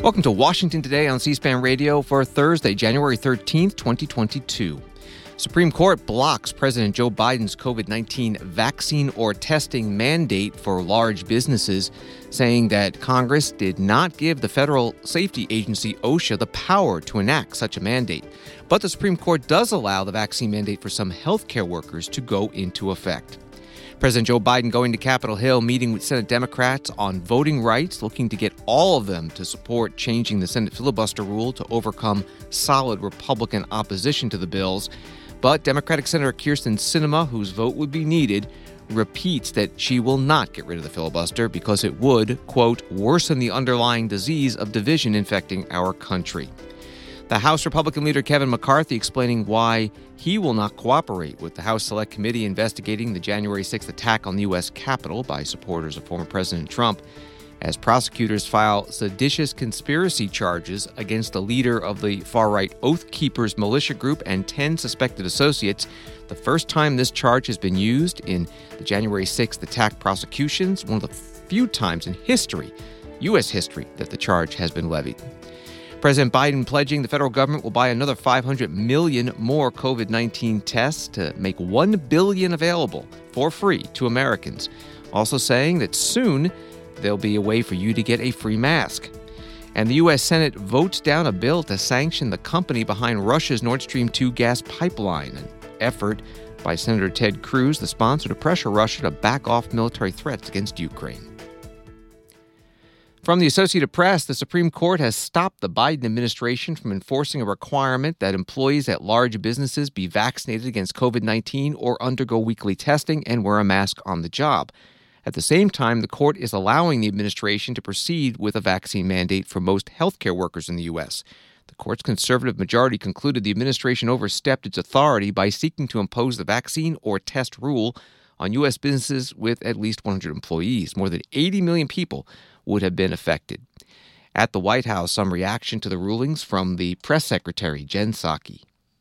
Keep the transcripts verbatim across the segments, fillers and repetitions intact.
Welcome to Washington Today on C-SPAN Radio for Thursday, January thirteenth, twenty twenty-two. Supreme Court blocks President Joe Biden's covid nineteen vaccine or testing mandate for large businesses, saying that Congress did not give the federal safety agency OSHA the power to enact such a mandate. But the Supreme Court does allow the vaccine mandate for some healthcare workers to go into effect. President Joe Biden going to Capitol Hill, meeting with Senate Democrats on voting rights, looking to get all of them to support changing the Senate filibuster rule to overcome solid Republican opposition to the bills. But Democratic Senator Kyrsten Sinema, whose vote would be needed, repeats that she will not get rid of the filibuster because it would, quote, worsen the underlying disease of division infecting our country. The House Republican leader Kevin McCarthy explaining why he will not cooperate with the House Select Committee investigating the January sixth attack on the U S Capitol by supporters of former President Trump, as prosecutors file seditious conspiracy charges against the leader of the far-right Oath Keepers militia group and ten suspected associates. The first time this charge has been used in the January sixth attack prosecutions, one of the few times in history, U S history, that the charge has been levied. President Biden pledging the federal government will buy another five hundred million more covid nineteen tests to make one billion available for free to Americans. Also saying that soon there'll be a way for you to get a free mask. And the U S Senate votes down a bill to sanction the company behind Russia's Nord Stream two gas pipeline, an effort by Senator Ted Cruz, the sponsor, to pressure Russia to back off military threats against Ukraine. From the Associated Press, the Supreme Court has stopped the Biden administration from enforcing a requirement that employees at large businesses be vaccinated against covid nineteen or undergo weekly testing and wear a mask on the job. At the same time, the court is allowing the administration to proceed with a vaccine mandate for most healthcare workers in the U S. The court's conservative majority concluded the administration overstepped its authority by seeking to impose the vaccine or test rule on U S businesses with at least one hundred employees. More than eighty million people would have been affected. At the White House, some reaction to the rulings from the press secretary, Jen Psaki.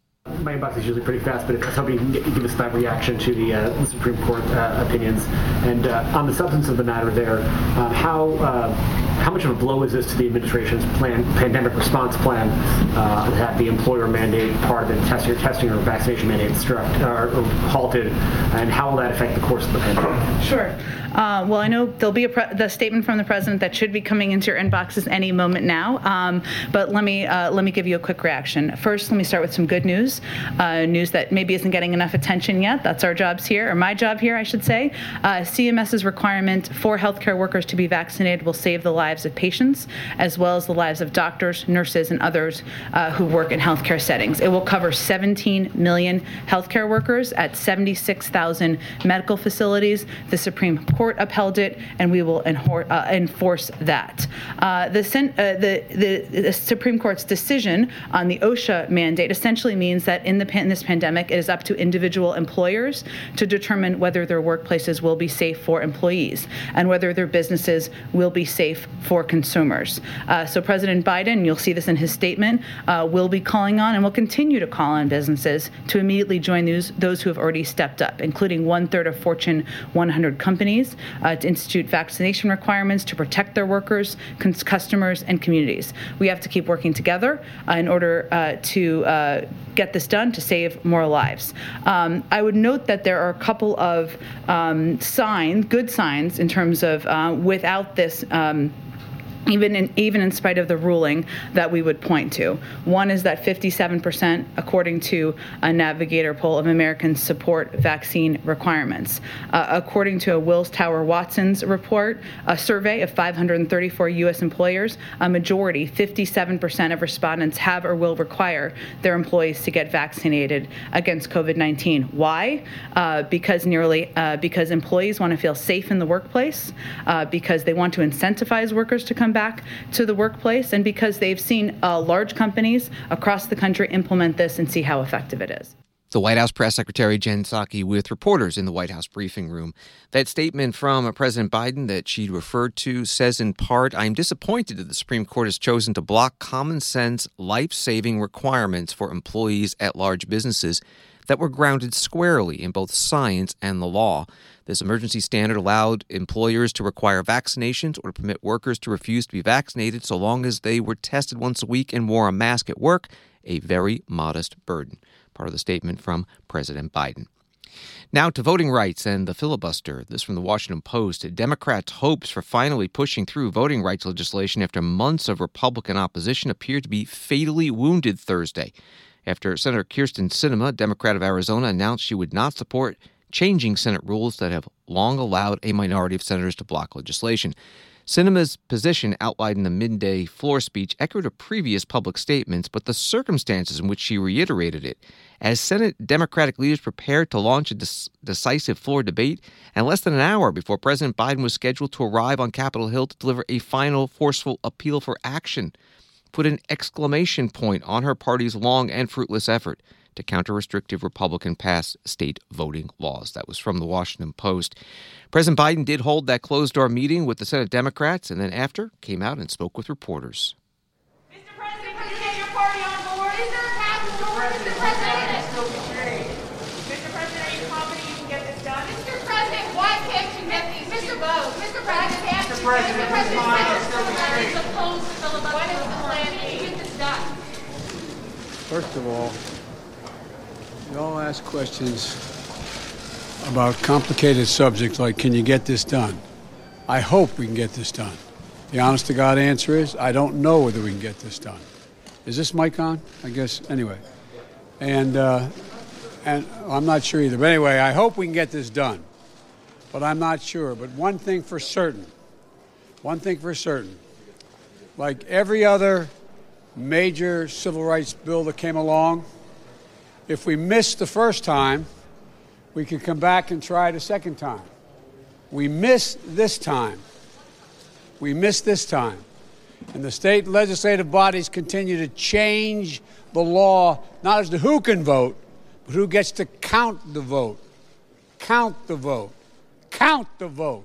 My inbox is usually pretty fast, but I was hoping you can get, give us that reaction to the, uh, the Supreme Court uh, opinions. And uh, on the substance of the matter there, uh, how uh, how much of a blow is this to the administration's plan, pandemic response plan, uh, that the employer mandate part of the testing, testing or vaccination mandate struck, or, or halted, and how will that affect the course of the pandemic? Sure. Uh, well, I know there'll be a pre- the statement from the president that should be coming into your inboxes any moment now. Um, but let me uh, let me give you a quick reaction. First, let me start with some good news. Uh, news that maybe isn't getting enough attention yet. That's our jobs here, or my job here, I should say. Uh, CMS's requirement for healthcare workers to be vaccinated will save the lives of patients, as well as the lives of doctors, nurses, and others uh, who work in healthcare settings. It will cover seventeen million healthcare workers at seventy-six thousand medical facilities. The Supreme Court upheld it, and we will enhor- uh, enforce that. Uh, the, sen- uh, the, the, the Supreme Court's decision on the OSHA mandate essentially means that in, the pan- in this pandemic, it is up to individual employers to determine whether their workplaces will be safe for employees and whether their businesses will be safe for consumers. Uh, so President Biden, you'll see this in his statement, uh, will be calling on and will continue to call on businesses to immediately join those, those who have already stepped up, including one-third of Fortune one hundred companies, uh, to institute vaccination requirements to protect their workers, cons- customers, and communities. We have to keep working together uh, in order uh, to uh, get this done to save more lives. Um, I would note that there are a couple of um, signs, good signs, in terms of uh, without this um, Even in, even in spite of the ruling that we would point to. One is that fifty-seven percent, according to a Navigator poll, of Americans support vaccine requirements. Uh, according to a Wills Tower Watson's report, a survey of five hundred thirty-four U S employers, a majority, fifty-seven percent of respondents have or will require their employees to get vaccinated against covid nineteen. Why? Uh, because nearly uh, because employees want to feel safe in the workplace, uh, because they want to incentivize workers to come back to the workplace, and because they've seen uh, large companies across the country implement this and see how effective it is. The White House press secretary Jen Psaki with reporters in the White House briefing room. That statement from President Biden that she referred to says in part, "I'm disappointed that the Supreme Court has chosen to block common sense, life-saving requirements for employees at large businesses that were grounded squarely in both science and the law. This emergency standard allowed employers to require vaccinations or to permit workers to refuse to be vaccinated so long as they were tested once a week and wore a mask at work, a very modest burden. Part of the statement from President Biden. Now to voting rights and the filibuster. This from the Washington Post. Democrats' hopes for finally pushing through voting rights legislation after months of Republican opposition appeared to be fatally wounded Thursday, after Senator Kyrsten Sinema, Democrat of Arizona, announced she would not support changing Senate rules that have long allowed a minority of senators to block legislation. Sinema's position, outlined in the midday floor speech, echoed her previous public statements, but the circumstances in which she reiterated it. As Senate Democratic leaders prepared to launch a dis- decisive floor debate, and less than an hour before President Biden was scheduled to arrive on Capitol Hill to deliver a final forceful appeal for action, put an exclamation point on her party's long and fruitless effort to counter restrictive Republican-passed state voting laws. That was from the Washington Post. President Biden did hold that closed-door meeting with the Senate Democrats, and then after, came out and spoke with reporters. Mister President, can you get your party on board? Is there a path forward, Mister President? Mister President, are you confident you can get this done? Mister President, why can't you get these Mister votes? Mister President, Mister President, Mister President, is opposed to filibuster. What is the plan to get this done? First of all, you all ask questions about complicated subjects like, can you get this done? I hope we can get this done. The honest-to-God answer is, I don't know whether we can get this done. Is this mic on? I guess, anyway. And, uh, and I'm not sure either. But anyway, I hope we can get this done. But I'm not sure. But one thing for certain, one thing for certain, like every other major civil rights bill that came along, if we missed the first time, we can come back and try it a second time. We missed this time. We missed this time. And the state legislative bodies continue to change the law, not as to who can vote, but who gets to count the vote. Count the vote. Count the vote.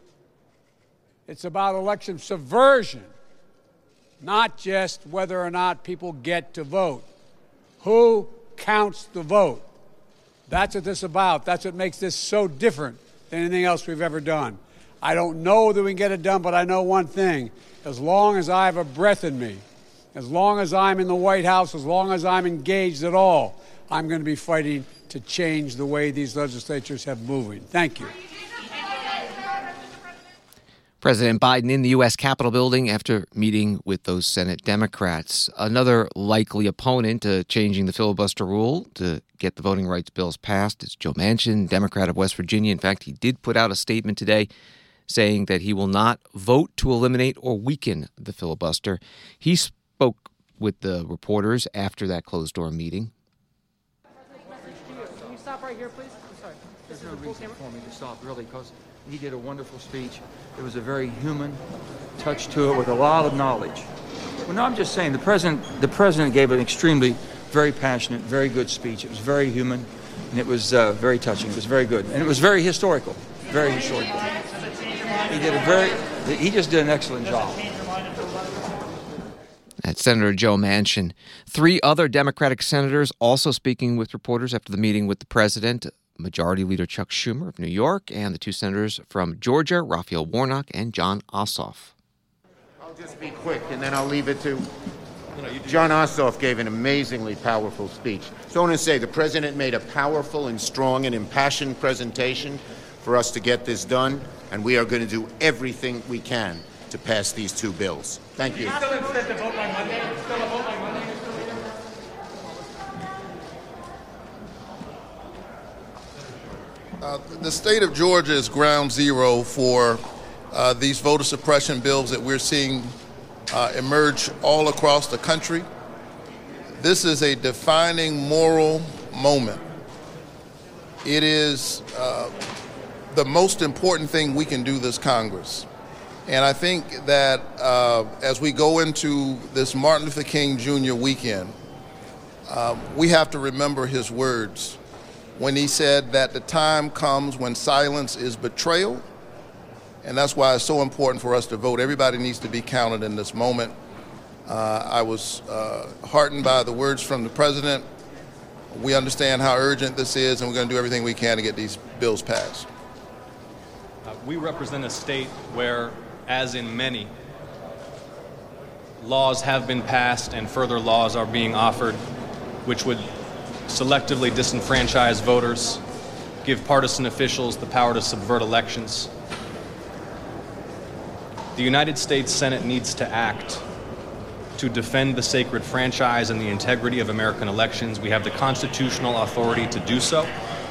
It's about election subversion, not just whether or not people get to vote. Who counts the vote? That's what this is about. That's what makes this so different than anything else we've ever done. I don't know that we can get it done, but I know one thing. As long as I have a breath in me, as long as I'm in the White House, as long as I'm engaged at all, I'm going to be fighting to change the way these legislatures have moving. Thank you. President Biden in the U S Capitol building after meeting with those Senate Democrats. Another likely opponent to changing the filibuster rule to get the voting rights bills passed is Joe Manchin, Democrat of West Virginia. In fact, he did put out a statement today saying that he will not vote to eliminate or weaken the filibuster. He spoke with the reporters after that closed-door meeting. Can you stop right here, please? I'm sorry. There's no reason for me to stop, really, because he did a wonderful speech. It was a very human touch to it with a lot of knowledge. Well, no, I'm just saying the president, the president gave an extremely, very passionate, very good speech. It was very human, and it was uh, very touching. It was very good, and it was very historical. Very historical. He did a very. He just did an excellent job. That's Senator Joe Manchin. Three other Democratic senators also speaking with reporters after the meeting with the president. Majority Leader Chuck Schumer of New York, and the two senators from Georgia, Raphael Warnock and Jon Ossoff. I'll just be quick, and then I'll leave it to... Jon Ossoff gave an amazingly powerful speech. So I want to say the president made a powerful and strong and impassioned presentation for us to get this done, and we are going to do everything we can to pass these two bills. Thank you. Uh, the state of Georgia is ground zero for uh, these voter suppression bills that we're seeing uh, emerge all across the country. This is a defining moral moment. It is uh, the most important thing we can do this Congress. And I think that uh, as we go into this Martin Luther King Junior weekend, uh, we have to remember his words when he said that the time comes when silence is betrayal, and that's why it's so important for us to vote. Everybody needs to be counted in this moment. Uh, I was uh, heartened by the words from the president We understand how urgent this is, and we're going to do everything we can to get these bills passed. Uh, we represent a state where, as in many, laws have been passed and further laws are being offered, which would selectively disenfranchise voters, give partisan officials the power to subvert elections. The United States Senate needs to act to defend the sacred franchise and the integrity of American elections. We have the constitutional authority to do so.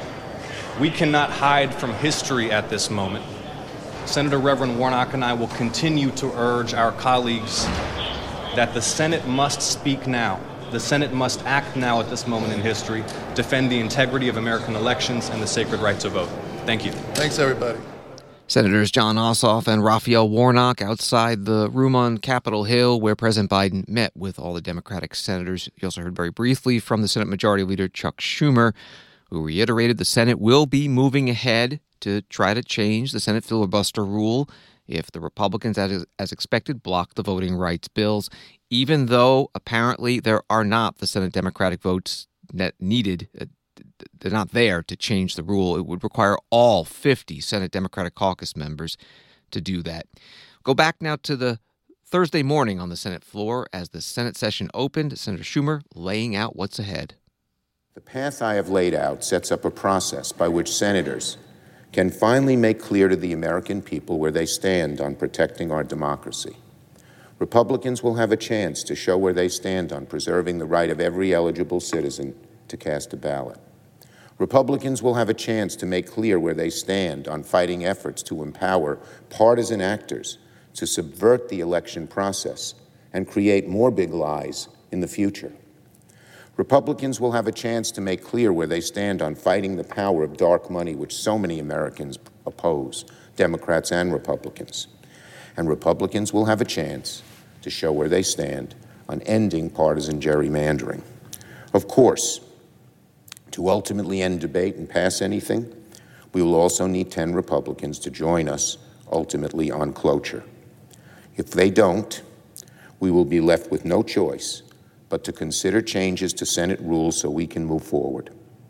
We cannot hide from history at this moment. Senator Reverend Warnock and I will continue to urge our colleagues that the Senate must speak now. The Senate must act now at this moment in history, defend the integrity of American elections and the sacred right to vote. Thank you. Thanks, everybody. Senators Jon Ossoff and Raphael Warnock outside the room on Capitol Hill where President Biden met with all the Democratic senators. You also heard very briefly from the Senate Majority Leader Chuck Schumer, who reiterated the Senate will be moving ahead to try to change the Senate filibuster rule if the Republicans, as, as expected, block the voting rights bills, even though apparently there are not the Senate Democratic votes that needed. Uh, They're not there to change the rule. It would require all fifty Senate Democratic Caucus members to do that. Go back now to the Thursday morning on the Senate floor as the Senate session opened. Senator Schumer laying out what's ahead. The path I have laid out sets up a process by which senators can finally make clear to the American people where they stand on protecting our democracy. Republicans will have a chance to show where they stand on preserving the right of every eligible citizen to cast a ballot. Republicans will have a chance to make clear where they stand on fighting efforts to empower partisan actors to subvert the election process and create more big lies in the future. Republicans will have a chance to make clear where they stand on fighting the power of dark money, which so many Americans oppose, Democrats and Republicans. And Republicans will have a chance to show where they stand on ending partisan gerrymandering. Of course, to ultimately end debate and pass anything, we will also need ten Republicans to join us ultimately on cloture. If they don't, we will be left with no choice but to consider changes to Senate rules so we can move forward.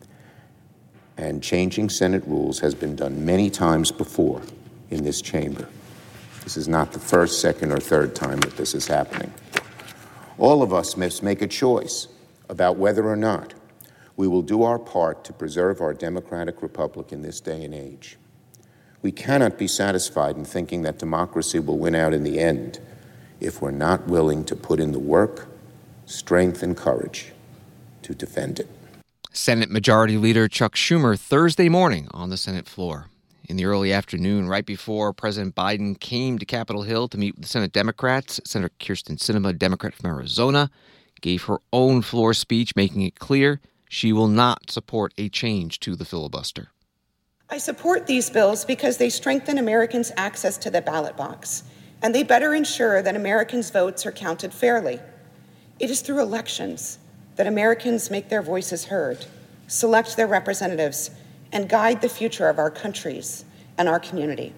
And changing Senate rules has been done many times before in this chamber. This is not the first, second, or third time that this is happening. All of us must make a choice about whether or not we will do our part to preserve our democratic republic in this day and age. We cannot be satisfied in thinking that democracy will win out in the end if we're not willing to put in the work, strength, and courage to defend it. Senate Majority Leader Chuck Schumer Thursday morning on the Senate floor. In the early afternoon, right before President Biden came to Capitol Hill to meet with the Senate Democrats, Senator Kyrsten Sinema, Democrat from Arizona, gave her own floor speech, making it clear she will not support a change to the filibuster. I support these bills because they strengthen Americans' access to the ballot box, and they better ensure that Americans' votes are counted fairly. It is through elections that Americans make their voices heard, select their representatives, and guide the future of our countries and our community.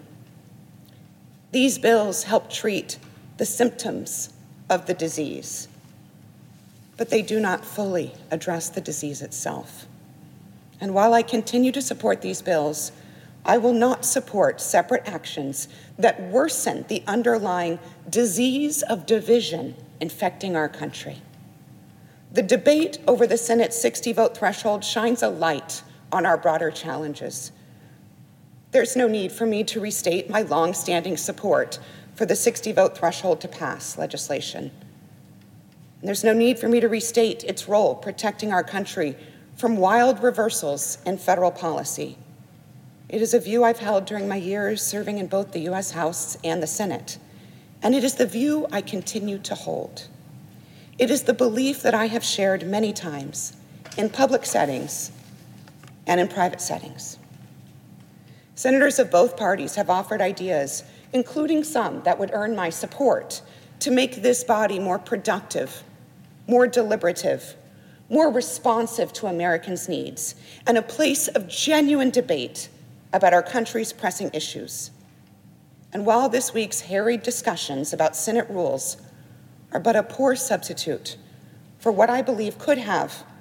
These bills help treat the symptoms of the disease, but they do not fully address the disease itself. And while I continue to support these bills, I will not support separate actions that worsen the underlying disease of division infecting our country. The debate over the Senate's sixty-vote threshold shines a light on our broader challenges. There's no need for me to restate my long-standing support for the sixty-vote threshold to pass legislation. And there's no need for me to restate its role protecting our country from wild reversals in federal policy. It is a view I've held during my years serving in both the U S House and the Senate, and it is the view I continue to hold. It is the belief that I have shared many times in public settings and in private settings. Senators of both parties have offered ideas, including some that would earn my support, to make this body more productive, more deliberative, more responsive to Americans' needs, and a place of genuine debate about our country's pressing issues. And while this week's harried discussions about Senate rules are but a poor substitute for what I believe could have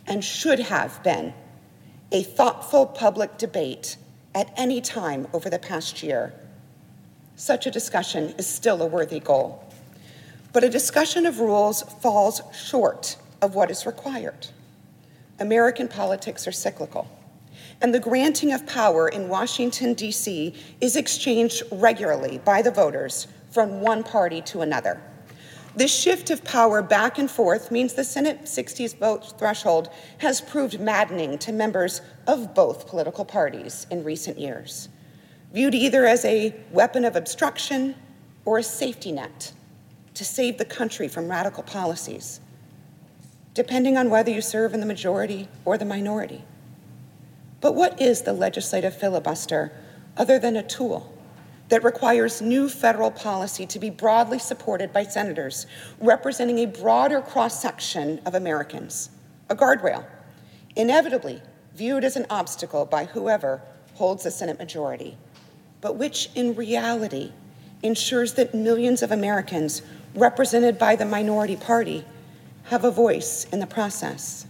and should have been a thoughtful public debate at any time over the past year. Such a discussion is still a worthy goal. But a discussion of rules falls short of what is required. American politics are cyclical, and the granting of power in Washington, D C is exchanged regularly by the voters from one party to another. This shift of power back and forth means the Senate sixties vote threshold has proved maddening to members of both political parties in recent years, viewed either as a weapon of obstruction or a safety net to save the country from radical policies, depending on whether you serve in the majority or the minority. But what is the legislative filibuster other than a tool that requires new federal policy to be broadly supported by senators representing a broader cross-section of Americans, a guardrail, inevitably viewed as an obstacle by whoever holds the Senate majority, but which in reality ensures that millions of Americans represented by the minority party have a voice in the process.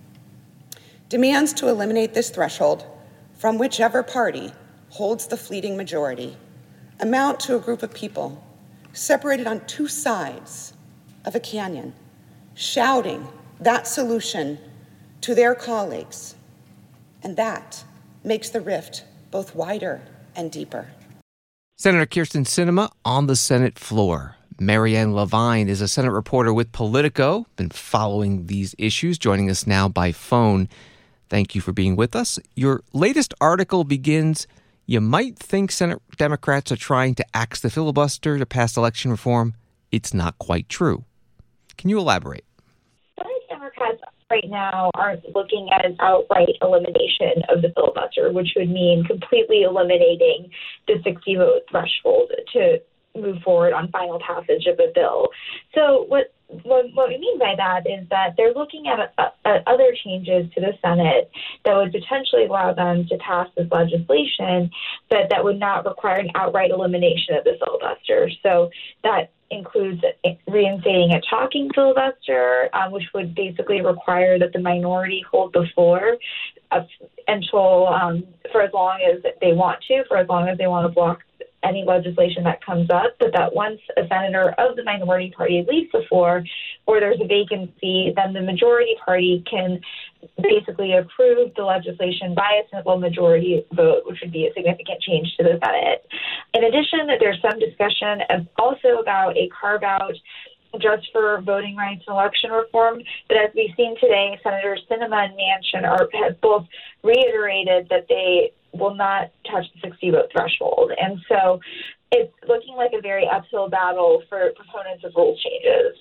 Demands to eliminate this threshold from whichever party holds the fleeting majority amount to a group of people separated on two sides of a canyon, shouting that solution to their colleagues. And that makes the rift both wider and deeper. Senator Kyrsten Sinema on the Senate floor. Marianne Levine is a Senate reporter with Politico, been following these issues, joining us now by phone. Thank you for being with us. Your latest article begins, "You might think Senate Democrats are trying to axe the filibuster to pass election reform. It's not quite true." Can you elaborate? Senate Democrats right now aren't looking at an outright elimination of the filibuster, which would mean completely eliminating the sixty vote threshold to move forward on final passage of a bill. So what what, what we mean by that is that they're looking at, a, at other changes to the Senate that would potentially allow them to pass this legislation, but that would not require an outright elimination of the filibuster. So that includes reinstating a talking filibuster, um, which would basically require that the minority hold the floor uh, until um, for as long as they want to, for as long as they want to block any legislation that comes up, but that once a senator of the minority party leaves the floor or there's a vacancy, then the majority party can basically approve the legislation by a simple majority vote, which would be a significant change to the Senate. In addition, there's some discussion of also about a carve-out just for voting rights and election reform. But as we've seen today, Senators Sinema and Manchin are, have both reiterated that they will not touch the sixty vote threshold. And so it's looking like a very uphill battle for proponents of rule changes.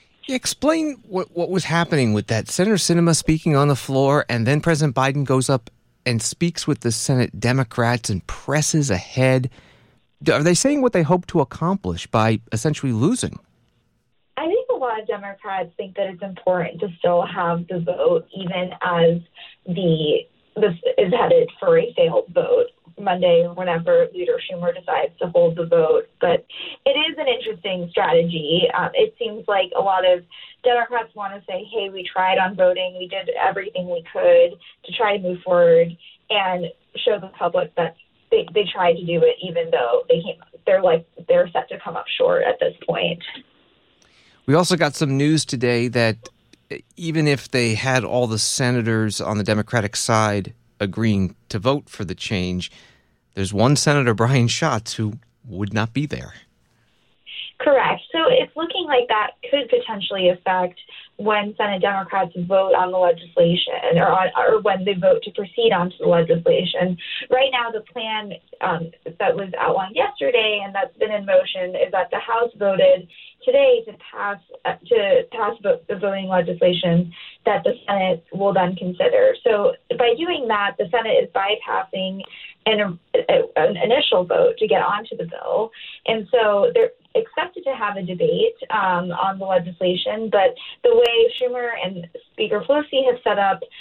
Explain what, what was happening with that. Senator Sinema speaking on the floor, and then President Biden goes up and speaks with the Senate Democrats and presses ahead. Are they saying what they hope to accomplish by essentially losing? I think a lot of Democrats think that it's important to still have the vote, even as the this is headed for a failed vote Monday, whenever Leader Schumer decides to hold the vote. But it is an interesting strategy. Um, it seems like a lot of Democrats want to say, hey, we tried on voting. We did everything we could to try to move forward and show the public that they, they tried to do it, even though they came, they're like they're set to come up short at this point. We also got some news today that even if they had all the senators on the Democratic side agreeing to vote for the change, there's one Senator, Brian Schatz, who would not be there. Correct. So it's looking like that could potentially affect when Senate Democrats vote on the legislation or, on, or when they vote to proceed onto the legislation. Right now, the plan um, that was outlined yesterday and that's been in motion is that the House voted today to pass uh, to pass the voting legislation that the Senate will then consider. So by doing that, the Senate is bypassing an, a, an initial vote to get onto the bill. And so they're expected to have a debate um, on the legislation, but the way Schumer and Speaker Pelosi have set up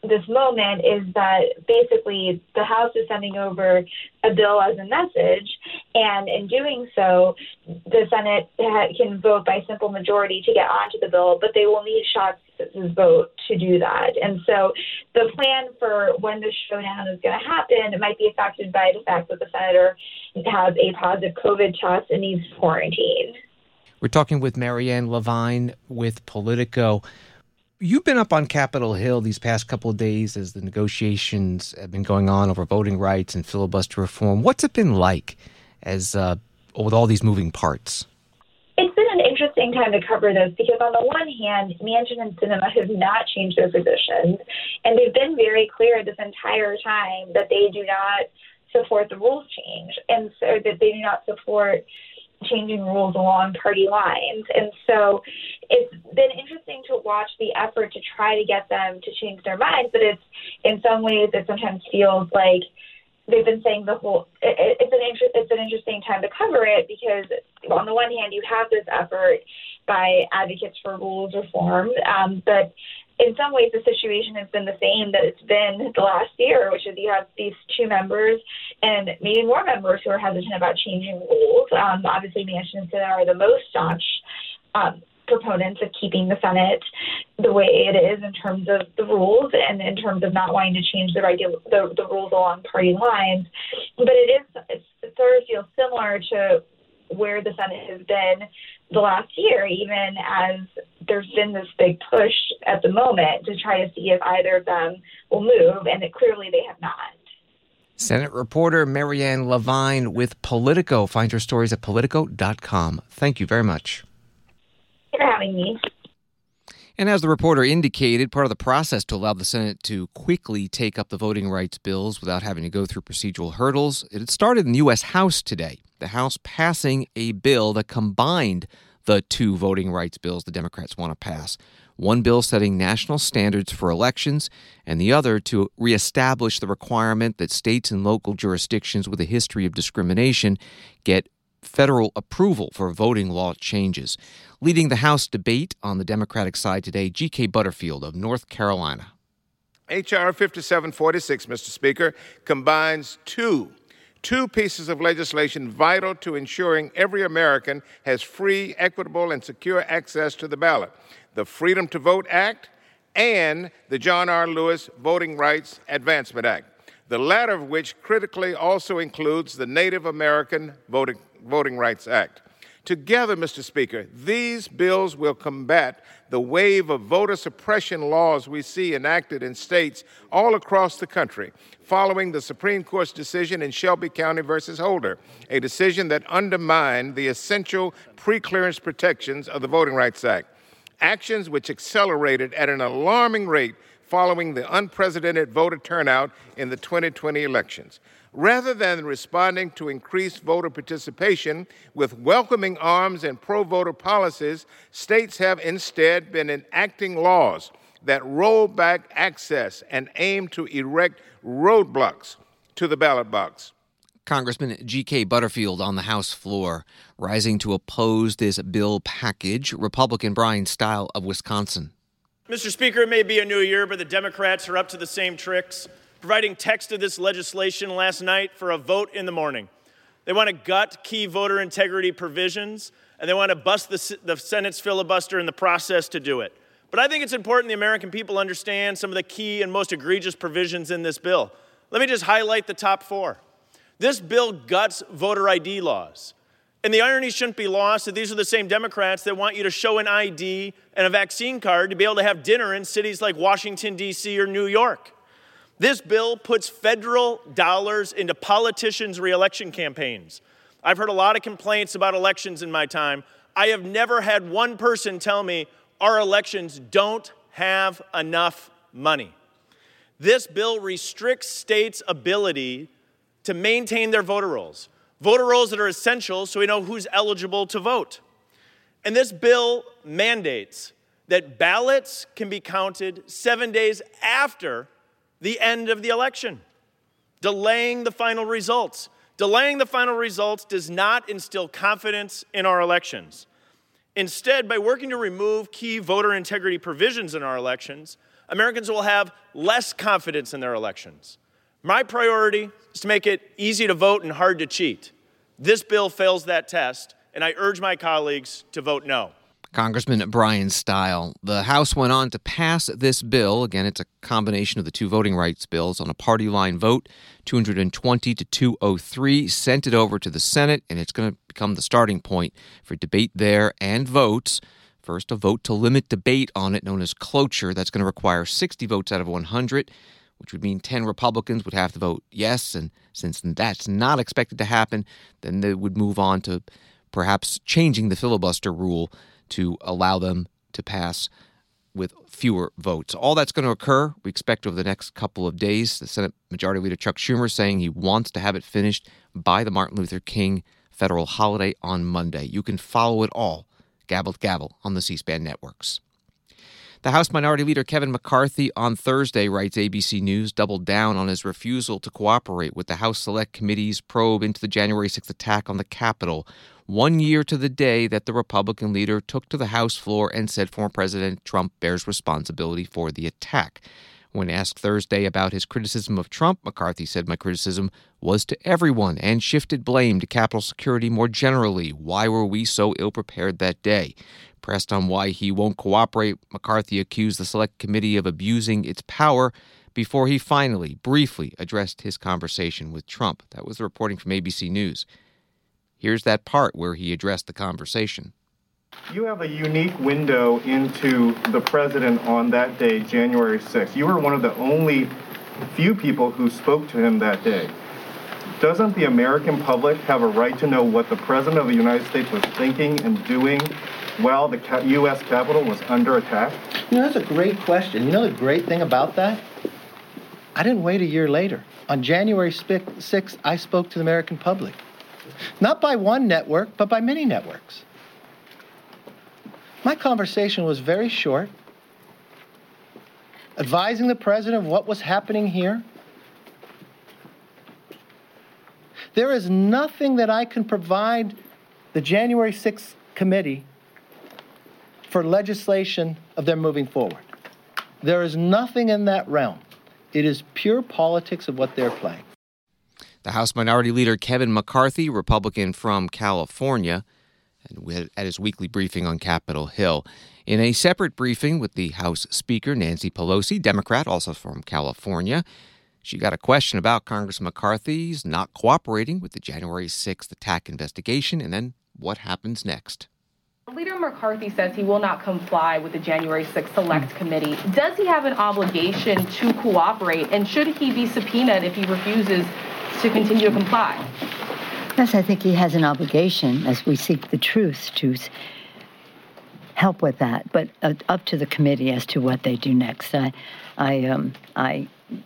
this moment is that basically the House is sending over a bill as a message, and in doing so, the Senate can vote by simple majority to get onto the bill, but they will need Schatz's vote to do that. And so the plan for when the showdown is going to happen, it might be affected by the fact that the senator has a positive COVID test and needs to quarantine. We're talking with Marianne Levine with Politico. You've been up on Capitol Hill these past couple of days as the negotiations have been going on over voting rights and filibuster reform. What's it been like as uh, with all these moving parts? It's been an interesting time to cover this because on the one hand, Manchin and Sinema have not changed their positions, and they've been very clear this entire time that they do not support the rules change, and so that they do not support changing rules along party lines. And so it's been interesting to watch the effort to try to get them to change their minds, but it's in some ways it sometimes feels like they've been saying the whole it, it's an inter, it's an interesting time to cover it because on the one hand you have this effort by advocates for rules reform, um, but in some ways, the situation has been the same that it's been the last year, which is you have these two members and maybe more members who are hesitant about changing rules. Um, obviously, Manchin and Sinema are the most staunch um, proponents of keeping the Senate the way it is in terms of the rules and in terms of not wanting to change the, regu- the, the rules along party lines. But it is it sort of feels similar to where the Senate has been the last year, even as there's been this big push at the moment to try to see if either of them will move, and it, clearly they have not. Senate reporter Marianne Levine with Politico. Find her stories at politico dot com. Thank you very much. Thanks for having me. And as the reporter indicated, part of the process to allow the Senate to quickly take up the voting rights bills without having to go through procedural hurdles, it had started in the U S House today. The House passing a bill that combined the two voting rights bills the Democrats want to pass. One bill setting national standards for elections, and the other to reestablish the requirement that states and local jurisdictions with a history of discrimination get federal approval for voting law changes. Leading the House debate on the Democratic side today, G K Butterfield of North Carolina. H R fifty-seven forty-six, Mister Speaker, combines two Two pieces of legislation vital to ensuring every American has free, equitable, and secure access to the ballot: the Freedom to Vote Act and the John R. Lewis Voting Rights Advancement Act, the latter of which critically also includes the Native American Voting, Voting Rights Act. Together, Mister Speaker, these bills will combat the wave of voter suppression laws we see enacted in states all across the country, following the Supreme Court's decision in Shelby County versus Holder, a decision that undermined the essential preclearance protections of the Voting Rights Act, actions which accelerated at an alarming rate following the unprecedented voter turnout in the twenty twenty elections. Rather than responding to increased voter participation with welcoming arms and pro-voter policies, states have instead been enacting laws that roll back access and aim to erect roadblocks to the ballot box. Congressman G K Butterfield on the House floor, rising to oppose this bill package. Republican Brian Stile of Wisconsin. Mister Speaker, it may be a new year, but the Democrats are up to the same tricks, providing text of this legislation last night for a vote in the morning. They want to gut key voter integrity provisions, and they want to bust the, the Senate's filibuster in the process to do it. But I think it's important the American people understand some of the key and most egregious provisions in this bill. Let me just highlight the top four. This bill guts voter I D laws. And the irony shouldn't be lost that these are the same Democrats that want you to show an I D and a vaccine card to be able to have dinner in cities like Washington, D C or New York. This bill puts federal dollars into politicians' reelection campaigns. I've heard a lot of complaints about elections in my time. I have never had one person tell me our elections don't have enough money. This bill restricts states' ability to maintain their voter rolls, voter rolls that are essential so we know who's eligible to vote. And this bill mandates that ballots can be counted seven days after the end of the election, delaying the final results. Delaying the final results does not instill confidence in our elections. Instead, by working to remove key voter integrity provisions in our elections, Americans will have less confidence in their elections. My priority is to make it easy to vote and hard to cheat. This bill fails that test, and I urge my colleagues to vote no. Congressman Brian Stile. The House went on to pass this bill. Again, it's a combination of the two voting rights bills on a party line vote, two hundred twenty to two oh three, sent it over to the Senate, and it's going to become the starting point for debate there and votes. First, a vote to limit debate on it, known as cloture. That's going to require sixty votes out of one hundred, which would mean ten Republicans would have to vote yes. And since that's not expected to happen, then they would move on to perhaps changing the filibuster rule to allow them to pass with fewer votes. All that's going to occur, we expect, over the next couple of days. The Senate Majority Leader Chuck Schumer saying he wants to have it finished by the Martin Luther King federal holiday on Monday. You can follow it all, gavel to gavel, on the C-SPAN networks. The House Minority Leader Kevin McCarthy on Thursday, writes A B C News, doubled down on his refusal to cooperate with the House Select Committee's probe into the January sixth attack on the Capitol, one year to the day that the Republican leader took to the House floor and said former President Trump bears responsibility for the attack. When asked Thursday about his criticism of Trump, McCarthy said, "My criticism was to everyone," and shifted blame to Capitol security more generally. Why were we so ill-prepared that day? Pressed on why he won't cooperate, McCarthy accused the Select Committee of abusing its power before he finally, briefly, addressed his conversation with Trump. That was the reporting from A B C News. Here's that part where he addressed the conversation. You have a unique window into the president on that day, January sixth. You were one of the only few people who spoke to him that day. Doesn't the American public have a right to know what the president of the United States was thinking and doing while the U S Capitol was under attack? You know, that's a great question. You know the great thing about that? I didn't wait a year later. On January sixth, I spoke to the American public. Not by one network, but by many networks. My conversation was very short, advising the president of what was happening here. There is nothing that I can provide the January sixth committee for legislation of them moving forward. There is nothing in that realm. It is pure politics of what they're playing. The House Minority Leader Kevin McCarthy, Republican from California, and at his weekly briefing on Capitol Hill. In a separate briefing with the House Speaker, Nancy Pelosi, Democrat, also from California, she got a question about Congressman McCarthy's not cooperating with the January sixth attack investigation, and then what happens next. Leader McCarthy says he will not comply with the January sixth Select Committee. Does he have an obligation to cooperate, and should he be subpoenaed if he refuses to continue to comply? Yes, I think he has an obligation, as we seek the truth, to help with that. But uh, up to the committee as to what they do next. I, I, um, I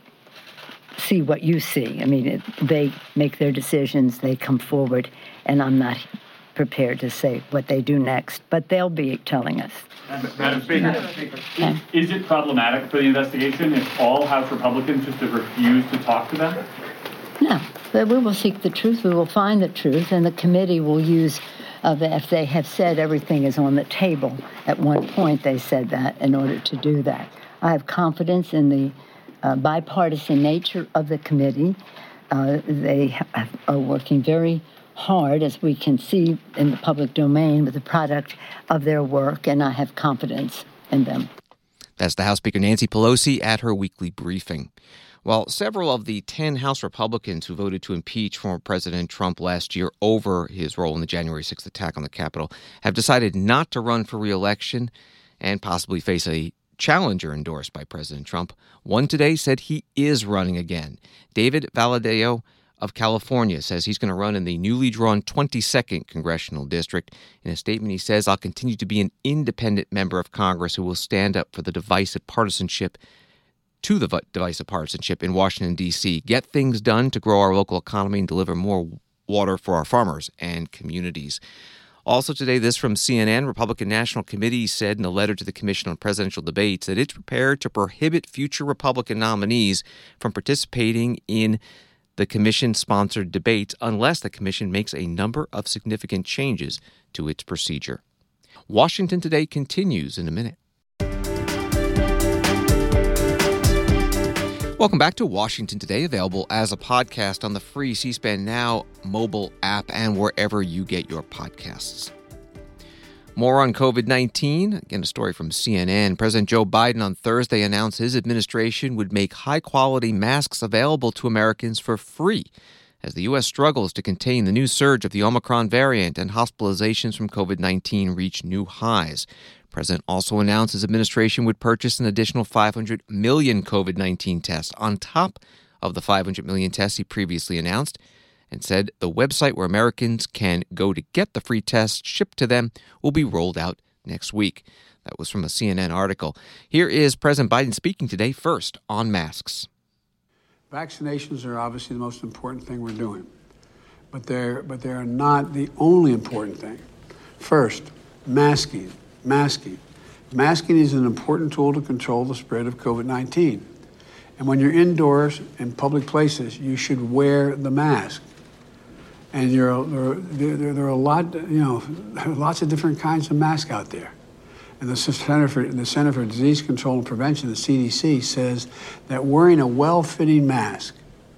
see what you see. I mean, it, they make their decisions, they come forward, and I'm not prepared to say what they do next. But they'll be telling us. Madam Speaker, is, is it problematic for the investigation if all House Republicans just have refused to talk to them? No, but we will seek the truth. We will find the truth, and the committee will use, uh, the, if they have said everything is on the table, at one point they said that in order to do that. I have confidence in the uh, bipartisan nature of the committee. Uh, they have, are working very hard, as we can see in the public domain, with the product of their work, and I have confidence in them. That's the House Speaker Nancy Pelosi at her weekly briefing. Well, several of the ten House Republicans who voted to impeach former President Trump last year over his role in the January sixth attack on the Capitol have decided not to run for re-election and possibly face a challenger endorsed by President Trump. One today said he is running again. David Valadao of California says he's going to run in the newly drawn twenty-second congressional district. In a statement, he says, "I'll continue to be an independent member of Congress who will stand up for the divisive partisanship to the divisive partisanship in Washington, D C, get things done to grow our local economy and deliver more water for our farmers and communities." Also today, this from C N N, Republican National Committee said in a letter to the Commission on Presidential Debates that it's prepared to prohibit future Republican nominees from participating in the commission-sponsored debates unless the commission makes a number of significant changes to its procedure. Washington Today continues in a minute. Welcome back to Washington Today, available as a podcast on the free C-SPAN Now mobile app and wherever you get your podcasts. More on COVID nineteen. Again, a story from C N N. President Joe Biden on Thursday announced his administration would make high-quality masks available to Americans for free as the U S struggles to contain the new surge of the Omicron variant and hospitalizations from COVID nineteen reach new highs. The president also announced his administration would purchase an additional five hundred million COVID nineteen tests on top of the five hundred million tests he previously announced, and said the website where Americans can go to get the free tests shipped to them will be rolled out next week. That was from a C N N article. Here is President Biden speaking today, first on masks. Vaccinations are obviously the most important thing we're doing, but they're, but they're not the only important thing. First, masking. Masking. Masking is an important tool to control the spread of COVID nineteen. And when you're indoors in public places, you should wear the mask. And you're, there, there, there are a lot, you know, there are lots of different kinds of masks out there. And the Center for, the Center for Disease Control and Prevention, the C D C, says that wearing a well-fitting mask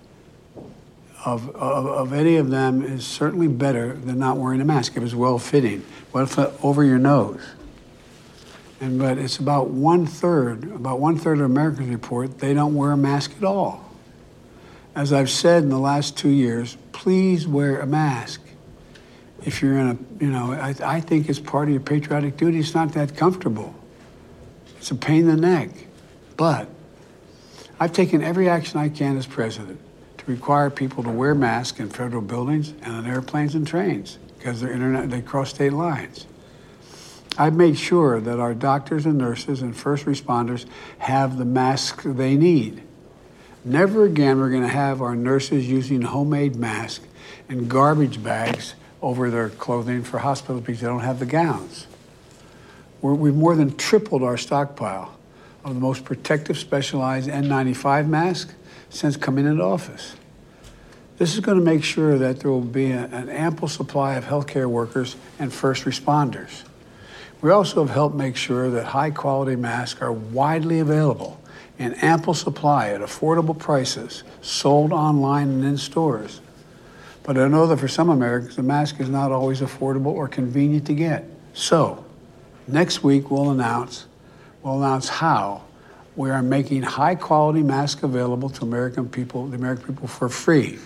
of, of, of any of them is certainly better than not wearing a mask if it's well-fitting, well over your nose. And but it's about one third, about one third of Americans report they don't wear a mask at all. As I've said in the last two years, please wear a mask. If you're in a, you know, I, I think it's part of your patriotic duty. It's not that comfortable. It's a pain in the neck. But I've taken every action I can as president to require people to wear masks in federal buildings and on airplanes and trains because they're internet, they cross state lines. I've made sure that our doctors and nurses and first responders have the masks they need. Never again we're going to have our nurses using homemade masks and garbage bags over their clothing for hospitals because they don't have the gowns. We're, we've more than tripled our stockpile of the most protective specialized N ninety-five masks since coming into office. This is going to make sure that there will be a, an ample supply of healthcare workers and first responders. We also have helped make sure that high-quality masks are widely available in ample supply at affordable prices, sold online and in stores. But I know that for some Americans, the mask is not always affordable or convenient to get. So, next week we'll announce, we'll announce how we are making high-quality masks available to American people, the American people, for free.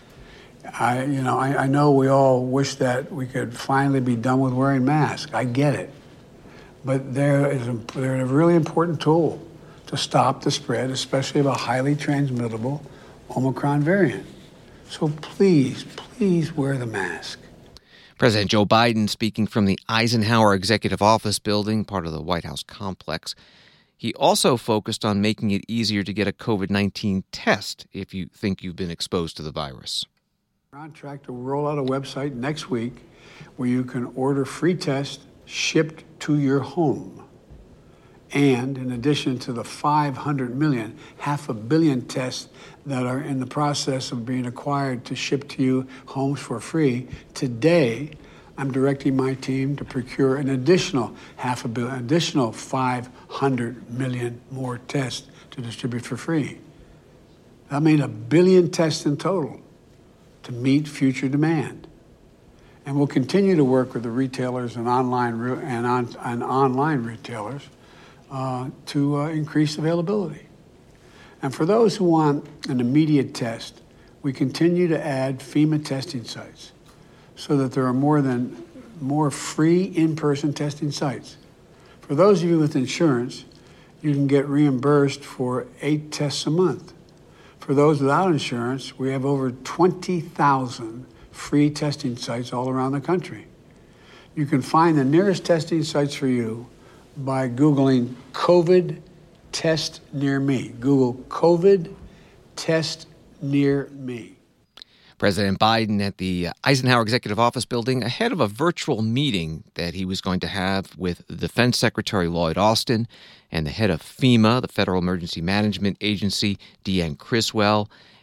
I, you know, I, I know we all wish that we could finally be done with wearing masks. I get it. But they're, they're a really important tool to stop the spread, especially of a highly transmittable Omicron variant. So please, please wear the mask. President Joe Biden speaking from the Eisenhower Executive Office building, part of the White House complex. He also focused on making it easier to get a COVID nineteen test if you think you've been exposed to the virus. We're on track to roll out a website next week where you can order free tests shipped to your home. And in addition to the five hundred million, half a billion tests that are in the process of being acquired to ship to you homes for free, today I'm directing my team to procure an additional half a billion, additional five hundred million more tests to distribute for free. That means a billion tests in total to meet future demand. And we'll continue to work with the retailers and online and, on, and online retailers uh, to uh, increase availability. And for those who want an immediate test, we continue to add FEMA testing sites so that there are more than more free in-person testing sites. For those of you with insurance, you can get reimbursed for eight tests a month. For those without insurance, we have over twenty thousand free testing sites all around the country. You can find the nearest testing sites for you by Googling COVID test near me. Google COVID test near me. President Biden at the Eisenhower Executive Office building ahead of a virtual meeting that he was going to have with Defense Secretary Lloyd Austin and the head of FEMA, the Federal Emergency Management Agency, Deanne Criswell,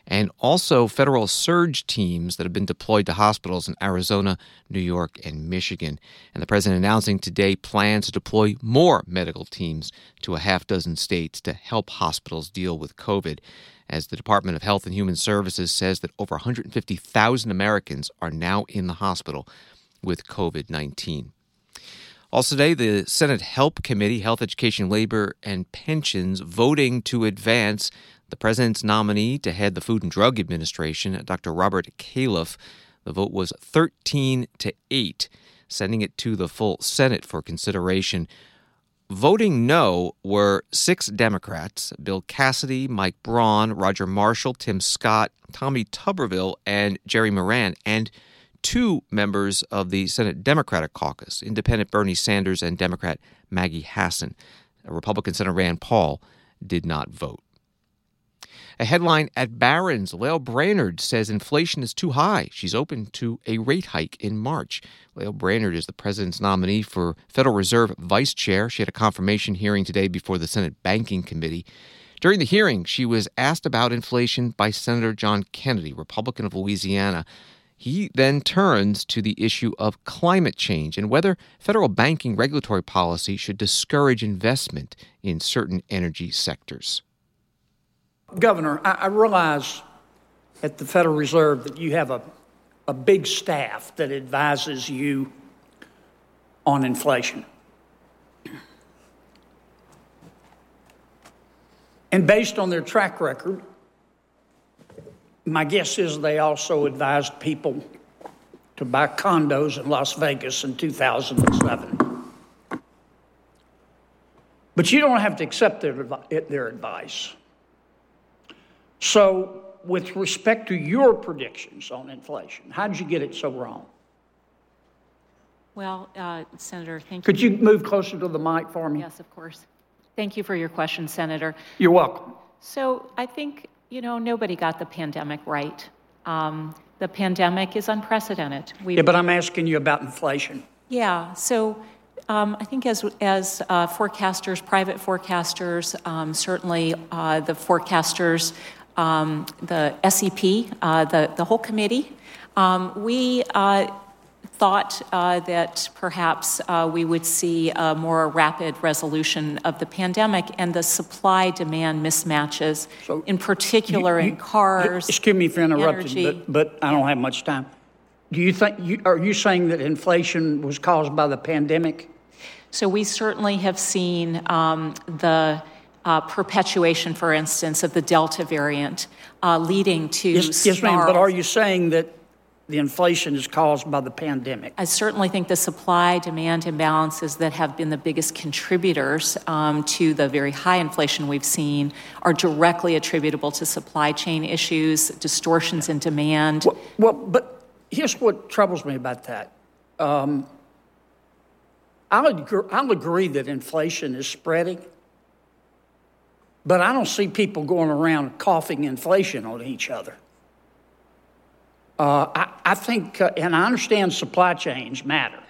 and also federal surge teams that have been deployed to hospitals in Arizona, New York, and Michigan. And the president announcing today plans to deploy more medical teams to a half dozen states to help hospitals deal with COVID, as the Department of Health and Human Services says that over one hundred fifty thousand Americans are now in the hospital with COVID nineteen. Also today, the Senate HELP Committee, Health, Education, Labor, and Pensions, voting to advance the president's nominee to head the Food and Drug Administration, Doctor Robert Califf. The vote was thirteen to eight, sending it to the full Senate for consideration. Voting no were six Democrats: Bill Cassidy, Mike Braun, Roger Marshall, Tim Scott, Tommy Tuberville, and Jerry Moran, and two members of the Senate Democratic Caucus, Independent Bernie Sanders and Democrat Maggie Hassan. Republican Senator Rand Paul did not vote. A headline at Barron's, Lael Brainerd says inflation is too high. She's open to a rate hike in March. Lael Brainerd is the president's nominee for Federal Reserve Vice Chair. She had a confirmation hearing today before the Senate Banking Committee. During the hearing, she was asked about inflation by Senator John Kennedy, Republican of Louisiana. He then turns to the issue of climate change and whether federal banking regulatory policy should discourage investment in certain energy sectors. Governor, I, I realize at the Federal Reserve that you have a, a big staff that advises you on inflation. And based on their track record, my guess is they also advised people to buy condos in Las Vegas in two thousand seven. But you don't have to accept their, their advice. So, with respect to your predictions on inflation, how did you get it so wrong? Well, uh, Senator, thank you. Could you move closer to the mic for me? Yes, of course. Thank you for your question, Senator. You're welcome. So, I think, you know, nobody got the pandemic right. Um, the pandemic is unprecedented. We've, yeah, but I'm asking you about inflation. Yeah, so um, I think as, as uh, forecasters, private forecasters, um, certainly uh, the forecasters, um, the S E P, uh, the, the whole committee, um, we uh, thought uh, that perhaps uh, we would see a more rapid resolution of the pandemic and the supply-demand mismatches, so in particular you, you, in cars. Excuse me for interrupting, but, but I don't have much time. Do you think, you, are you saying that inflation was caused by the pandemic? So we certainly have seen um, the uh, perpetuation, for instance, of the Delta variant uh, leading to yes, yes, ma'am, but are you saying that the inflation is caused by the pandemic? I certainly think the supply-demand imbalances that have been the biggest contributors um, to the very high inflation we've seen are directly attributable to supply chain issues, distortions in demand. Well, well but here's what troubles me about that. Um, I'll, agree, I'll agree that inflation is spreading, but I don't see people going around coughing inflation on each other. Uh, I, I think, uh, and I understand supply chains matter,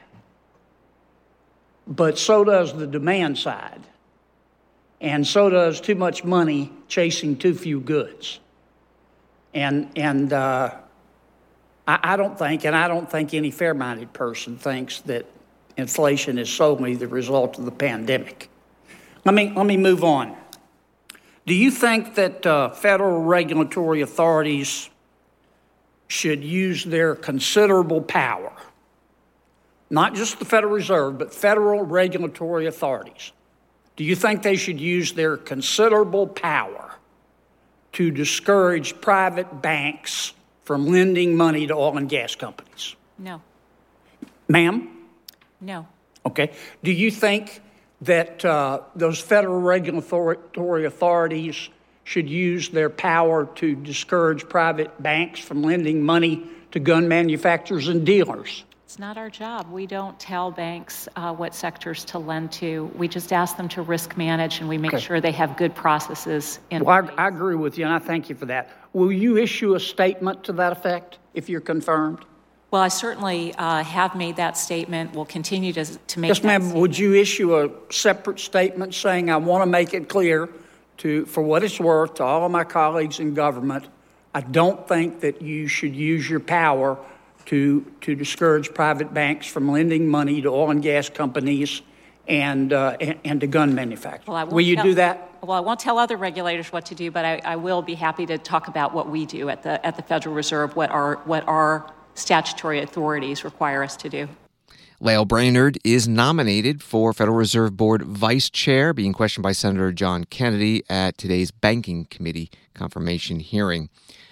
but so does the demand side, and so does too much money chasing too few goods. And and uh, I, I don't think, and I don't think any fair-minded person thinks that inflation is solely the result of the pandemic. Let me let me move on. Do you think that uh, federal regulatory authorities should use their considerable power, not just the Federal Reserve, but federal regulatory authorities? Do you think they should use their considerable power to discourage private banks from lending money to oil and gas companies? No. Ma'am? No. Okay. Do you think that uh, those federal regulatory authorities should use their power to discourage private banks from lending money to gun manufacturers and dealers? It's not our job. We don't tell banks uh, what sectors to lend to. We just ask them to risk manage, and we make okay. sure they have good processes in well, place. I, I agree with you, and I thank you for that. Will you issue a statement to that effect if you're confirmed? Well, I certainly uh, have made that statement. We'll continue to, to make yes, that ma'am. statement. Would you issue a separate statement saying, I want to make it clear to, for what it's worth, to all of my colleagues in government, I don't think that you should use your power to, to discourage private banks from lending money to oil and gas companies and, uh, and, and to gun manufacturers. Well, will you tell, do that? Well, I won't tell other regulators what to do, but I, I will be happy to talk about what we do at the at the Federal Reserve, what our what our statutory authorities require us to do. Lael Brainerd is nominated for Federal Reserve Board Vice Chair, being questioned by Senator John Kennedy at today's Banking Committee confirmation hearing.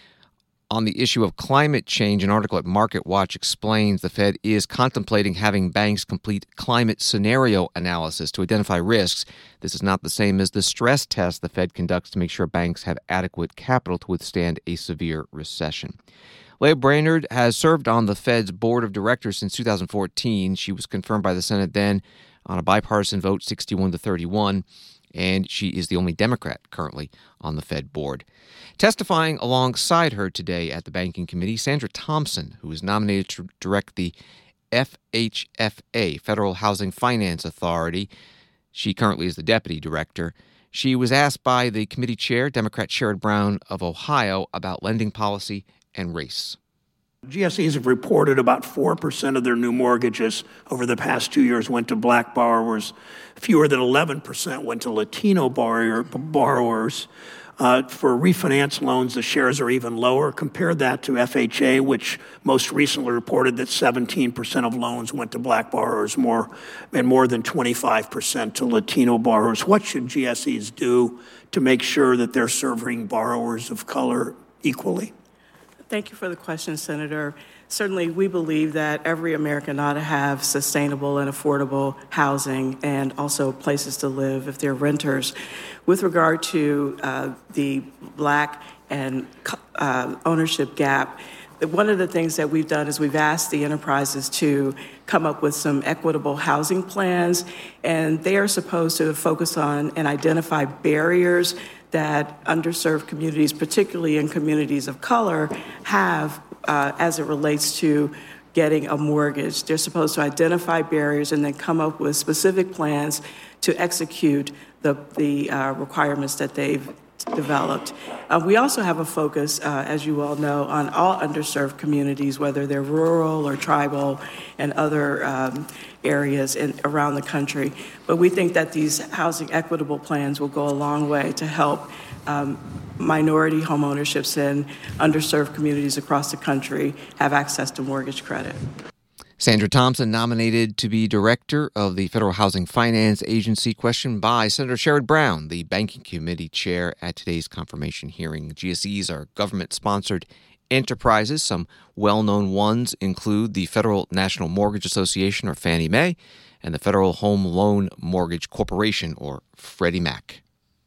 On the issue of climate change, an article at MarketWatch explains the Fed is contemplating having banks complete climate scenario analysis to identify risks. This is not the same as the stress test the Fed conducts to make sure banks have adequate capital to withstand a severe recession. Lael Brainerd has served on the Fed's board of directors since two thousand fourteen. She was confirmed by the Senate then on a bipartisan vote, sixty-one to thirty-one, and she is the only Democrat currently on the Fed board. Testifying alongside her today at the Banking Committee, Sandra Thompson, who is nominated to direct the F H F A, Federal Housing Finance Authority. She currently is the deputy director. She was asked by the committee chair, Democrat Sherrod Brown of Ohio, about lending policy and race. G S Es have reported about four percent of their new mortgages over the past two years went to black borrowers. Fewer than eleven percent went to Latino borrower, borrowers. Uh, for refinance loans, the shares are even lower. Compare that to F H A, which most recently reported that seventeen percent of loans went to black borrowers, more and more than twenty-five percent to Latino borrowers. What should G S Es do to make sure that they're serving borrowers of color equally? Thank you for the question, Senator. Certainly, we believe that every American ought to have sustainable and affordable housing and also places to live if they're renters. With regard to uh, the black and uh, ownership gap, one of the things that we've done is we've asked the enterprises to come up with some equitable housing plans, and they are supposed to focus on and identify barriers that underserved communities, particularly in communities of color, have uh, as it relates to getting a mortgage. They're supposed to identify barriers and then come up with specific plans to execute the, the uh, requirements that they've developed. Uh, we also have a focus, uh, as you all know, on all underserved communities, whether they're rural or tribal and other um, areas in, around the country. But we think that these housing equitable plans will go a long way to help um, minority homeownerships in underserved communities across the country have access to mortgage credit. Sandra Thompson, nominated to be director of the Federal Housing Finance Agency, questioned by Senator Sherrod Brown, the Banking Committee chair, at today's confirmation hearing. G S Es are government-sponsored enterprises. Some well-known ones include the Federal National Mortgage Association, or Fannie Mae, and the Federal Home Loan Mortgage Corporation, or Freddie Mac.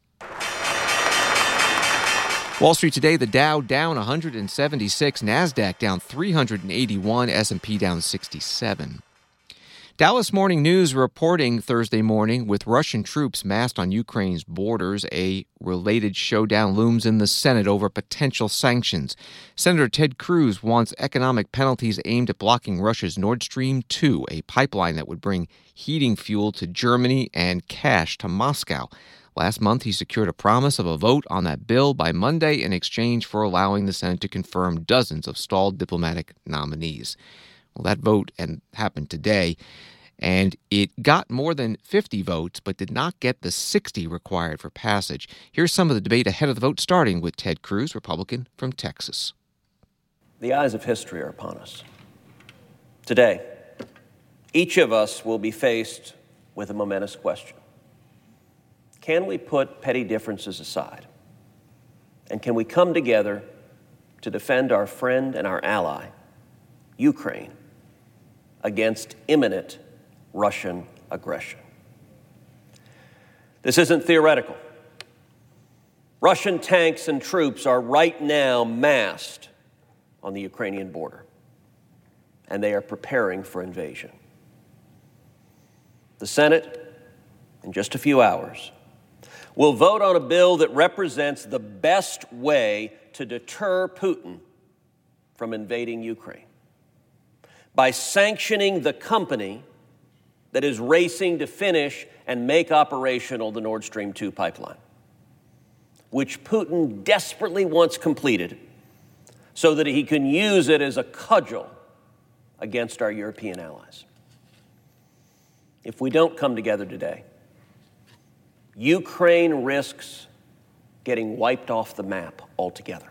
Wall Street today, the Dow down one hundred seventy-six, NASDAQ down three hundred eighty-one, S and P down sixty-seven. Dallas Morning News reporting Thursday morning, with Russian troops massed on Ukraine's borders, a related showdown looms in the Senate over potential sanctions. Senator Ted Cruz wants economic penalties aimed at blocking Russia's Nord Stream two, a pipeline that would bring heating fuel to Germany and cash to Moscow. Last month, he secured a promise of a vote on that bill by Monday in exchange for allowing the Senate to confirm dozens of stalled diplomatic nominees. Well, that vote and happened today, and it got more than fifty votes, but did not get the sixty required for passage. Here's some of the debate ahead of the vote, starting with Ted Cruz, Republican from Texas. The eyes of history are upon us. Today, each of us will be faced with a momentous question. Can we put petty differences aside? And can we come together to defend our friend and our ally, Ukraine, against imminent Russian aggression? This isn't theoretical. Russian tanks and troops are right now massed on the Ukrainian border, and they are preparing for invasion. The Senate, in just a few hours, will vote on a bill that represents the best way to deter Putin from invading Ukraine by sanctioning the company that is racing to finish and make operational the Nord Stream two pipeline, which Putin desperately wants completed so that he can use it as a cudgel against our European allies. If we don't come together today, Ukraine risks getting wiped off the map altogether.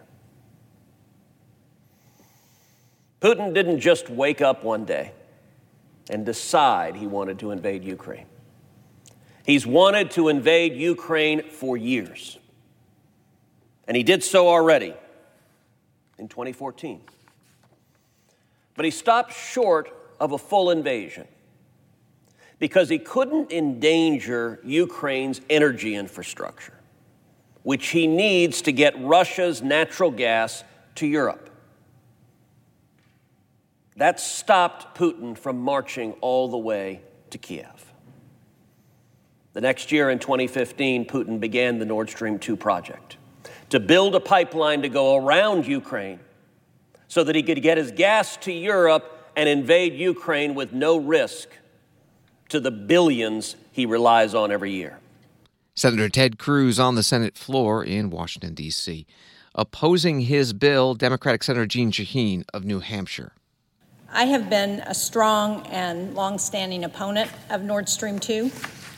Putin didn't just wake up one day and decide he wanted to invade Ukraine. He's wanted to invade Ukraine for years. And he did so already in twenty fourteen. But he stopped short of a full invasion because he couldn't endanger Ukraine's energy infrastructure, which he needs to get Russia's natural gas to Europe. That stopped Putin from marching all the way to Kiev. The next year, in twenty fifteen, Putin began the Nord Stream two project to build a pipeline to go around Ukraine so that he could get his gas to Europe and invade Ukraine with no risk to the billions he relies on every year. Senator Ted Cruz on the Senate floor in Washington, D C Opposing his bill, Democratic Senator Jeanne Shaheen of New Hampshire. I have been a strong and longstanding opponent of Nord Stream two.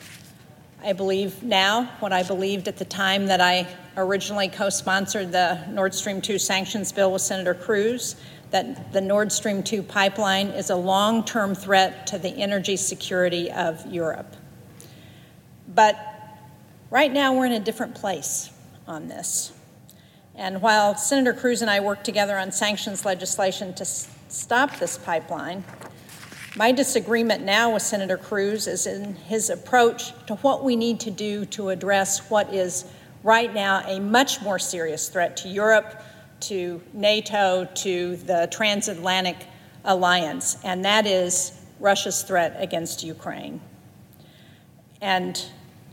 I believe now what I believed at the time that I originally co-sponsored the Nord Stream two sanctions bill with Senator Cruz, that the Nord Stream two pipeline is a long-term threat to the energy security of Europe. But right now we're in a different place on this. And while Senator Cruz and I worked together on sanctions legislation to s- stop this pipeline, my disagreement now with Senator Cruz is in his approach to what we need to do to address what is right now a much more serious threat to Europe, to NATO, to the transatlantic alliance, and that is Russia's threat against Ukraine. And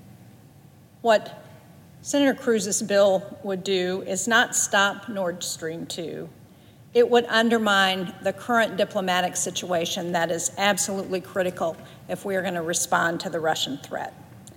what Senator Cruz's bill would do is not stop Nord Stream two. It would undermine the current diplomatic situation that is absolutely critical if we are going to respond to the Russian threat.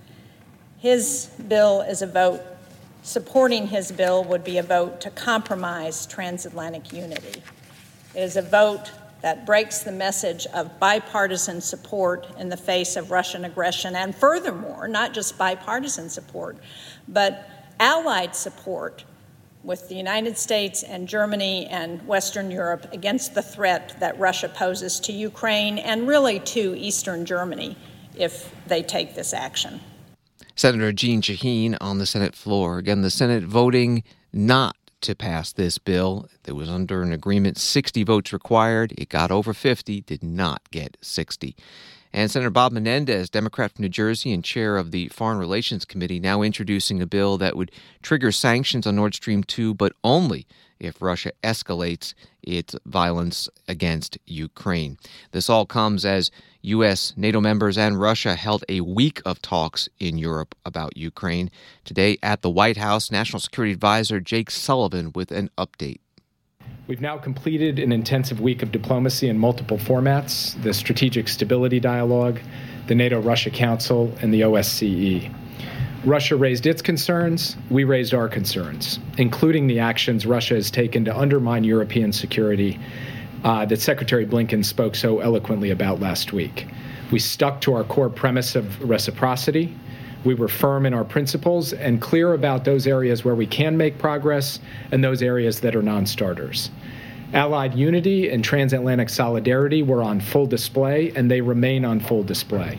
His bill is a vote, supporting his bill would be a vote to compromise transatlantic unity. It is a vote that breaks the message of bipartisan support in the face of Russian aggression, and furthermore, not just bipartisan support, but allied support with the United States and Germany and Western Europe against the threat that Russia poses to Ukraine and really to Eastern Germany if they take this action. Senator Jeanne Shaheen on the Senate floor. Again, the Senate voting not to pass this bill. It was under an agreement, sixty votes required. It got over fifty, did not get sixty. And Senator Bob Menendez, Democrat from New Jersey and chair of the Foreign Relations Committee, now introducing a bill that would trigger sanctions on Nord Stream two, but only if Russia escalates its violence against Ukraine. This all comes as U S, NATO members, and Russia held a week of talks in Europe about Ukraine. Today at the White House, National Security Advisor Jake Sullivan with an update. We've now completed an intensive week of diplomacy in multiple formats: the Strategic Stability Dialogue, the NATO-Russia Council, and the O S C E. Russia raised its concerns, we raised our concerns, including the actions Russia has taken to undermine European security uh, that Secretary Blinken spoke so eloquently about last week. We stuck to our core premise of reciprocity. We were firm in our principles and clear about those areas where we can make progress and those areas that are non-starters. Allied unity and transatlantic solidarity were on full display, and they remain on full display.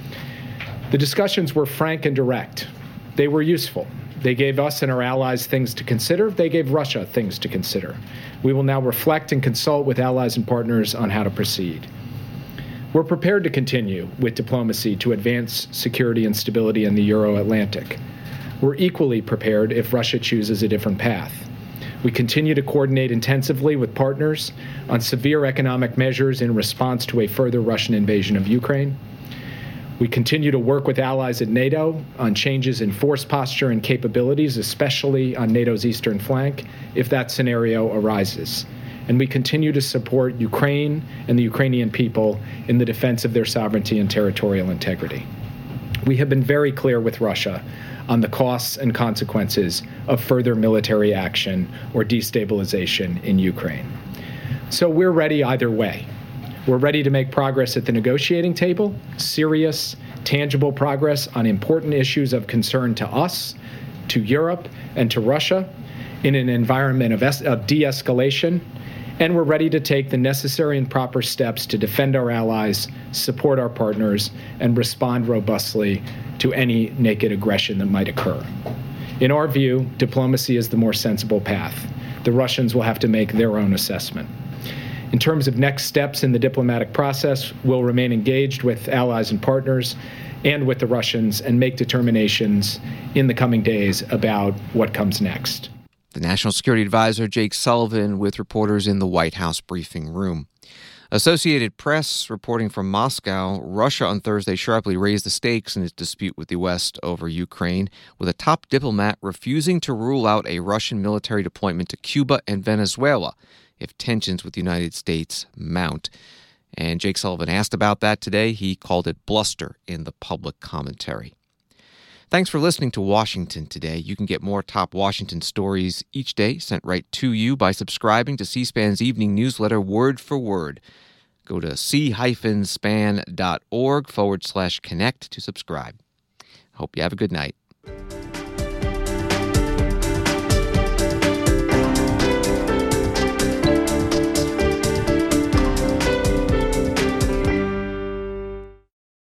The discussions were frank and direct. They were useful. They gave us and our allies things to consider. They gave Russia things to consider. We will now reflect and consult with allies and partners on how to proceed. We're prepared to continue with diplomacy to advance security and stability in the Euro-Atlantic. We're equally prepared if Russia chooses a different path. We continue to coordinate intensively with partners on severe economic measures in response to a further Russian invasion of Ukraine. We continue to work with allies at NATO on changes in force posture and capabilities, especially on NATO's eastern flank, if that scenario arises. And we continue to support Ukraine and the Ukrainian people in the defense of their sovereignty and territorial integrity. We have been very clear with Russia on the costs and consequences of further military action or destabilization in Ukraine. So we're ready either way. We're ready to make progress at the negotiating table, serious, tangible progress on important issues of concern to us, to Europe, and to Russia in an environment of, es- of de-escalation. And we're ready to take the necessary and proper steps to defend our allies, support our partners, and respond robustly to any naked aggression that might occur. In our view, diplomacy is the more sensible path. The Russians will have to make their own assessment. In terms of next steps in the diplomatic process, we'll remain engaged with allies and partners and with the Russians and make determinations in the coming days about what comes next. The National Security Advisor Jake Sullivan with reporters in the White House briefing room. Associated Press reporting from Moscow, Russia on Thursday sharply raised the stakes in its dispute with the West over Ukraine, with a top diplomat refusing to rule out a Russian military deployment to Cuba and Venezuela if tensions with the United States mount. And Jake Sullivan asked about that today. He called it bluster in the public commentary. Thanks for listening to Washington Today. You can get more top Washington stories each day sent right to you by subscribing to C-SPAN's evening newsletter word for word. Go to c-span.org forward slash connect to subscribe. Hope you have a good night.